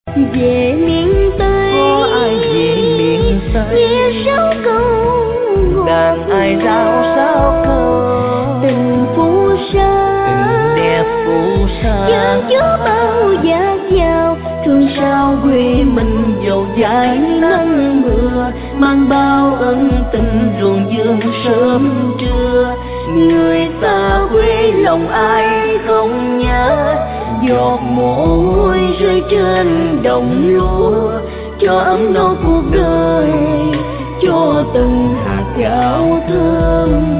Về miền Tây, có ai về miền Tây, nghe sao câu đàn ai rao sao câu tình phù sa, tình đẹp phù sa, chớ chứa bao giá dao trường sao quê mình dầu dãi nắng mưa, mang bao ân tình ruộng vườn sớm trưa. Người xa quê lòng ai không nhớ, giọt mồ hôi rơi trên đồng lúa, cho ấm no cuộc đời, cho từng hạt gạo thơm